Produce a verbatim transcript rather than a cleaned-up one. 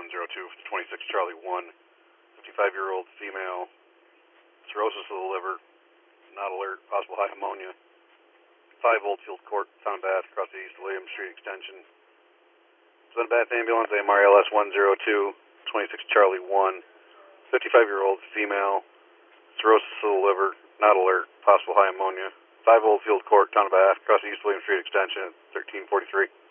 one zero two, twenty-six Charlie one, fifty-five-year-old female, cirrhosis of the liver, not alert, possible high ammonia. five Oldfield Court, Town of Bath, across the East William Street Extension. Town of Bath Ambulance, A M R L S one zero two, twenty-six Charlie one, fifty-five-year-old female, cirrhosis of the liver, not alert, possible high ammonia. five Oldfield Court, Town of Bath, across the East William Street Extension, thirteen forty-three.